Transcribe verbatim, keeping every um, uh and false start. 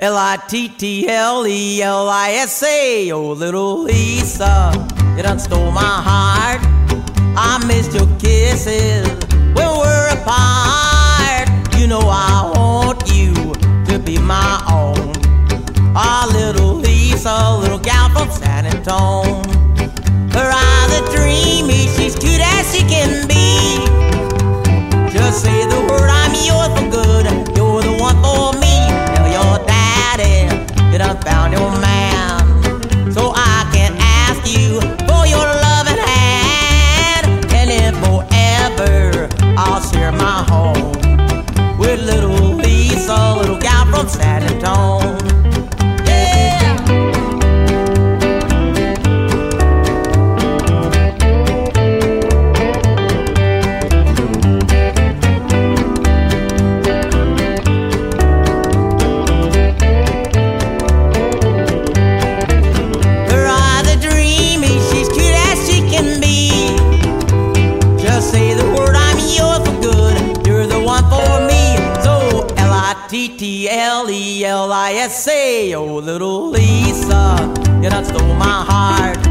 L I T T L E L I S A. Oh, little Lisa, you done stole my heart. I missed your kisses when we're apart. You know I want you to be my own. Ah, little Lisa, little gal from San Antone. Her eyes are dreamy, she's cute as she can be. Just say the word, I'm yours for good. You're the one for me. Tell your daddy you done found your man, so I can ask you for your loving hand. And if forever I'll share my home with little Lisa, little gal from San Antone. T T L E L I S A. Oh, little Lisa, you done stole my heart.